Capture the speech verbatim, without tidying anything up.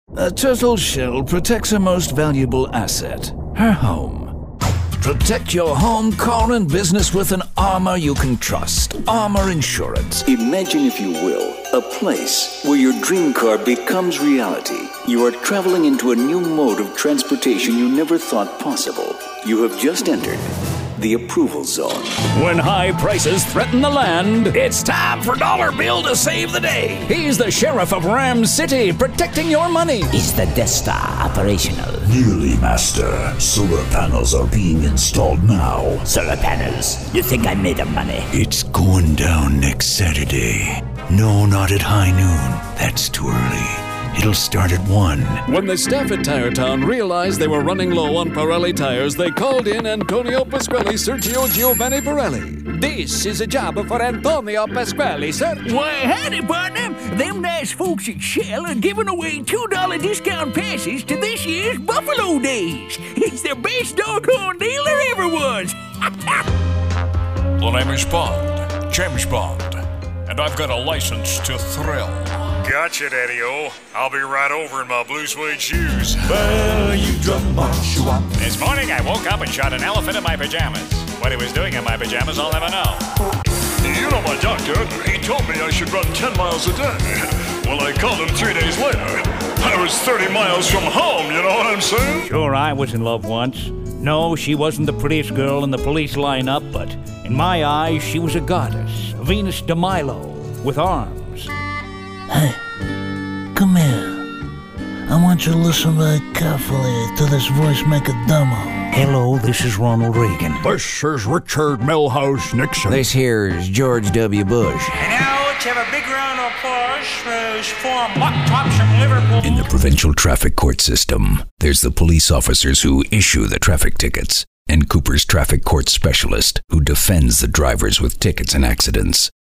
A turtle shell protects her most valuable asset, her home. Protect your home, car, and business with an Armor you can trust. Armor Insurance. Imagine, if you will, a place where your dream car becomes reality. You are traveling into a new mode of transportation you never thought possible. You have just entered the approval zone. When high prices threaten the land, it's time for Dollar Bill to save the day. He's the sheriff of Ram City, protecting your money. Is the Death Star operational? Nearly, Master. Solar panels are being installed now. Solar panels? You think I made of money? It's going down next Saturday. No, not at high noon. That's too early. It'll start at one. When the staff at Tire Town realized they were running low on Pirelli tires, they called in Antonio Pasquale, Sergio Giovanni Pirelli. This is a job for Antonio Pasquale, sir. Why, howdy, partner. Them nice folks at Shell are giving away two dollar discount passes to this year's Buffalo Days. It's the best doggone deal there ever was. The name is Bond, James Bond, and I've got a license to thrill. Gotcha, Daddy-O. I'll be right over in my blue suede shoes. Well, you drum march up. This morning I woke up and shot an elephant in my pajamas. What he was doing in my pajamas, I'll never know. You know my doctor, he told me I should run ten miles a day. Well, I called him three days later. I was thirty miles from home, you know what I'm saying? Sure, I was in love once. No, she wasn't the prettiest girl in the police lineup, but in my eyes, she was a goddess, Venus de Milo, with arms. Hey, come here. I want you to listen very carefully to this voice maker demo. Hello, this is Ronald Reagan. This is Richard Milhouse Nixon. This here is George W. Bush. And now let's have a big round of applause for those four muck tops from Liverpool. In the provincial traffic court system, there's the police officers who issue the traffic tickets, and Cooper's traffic court specialist who defends the drivers with tickets and accidents.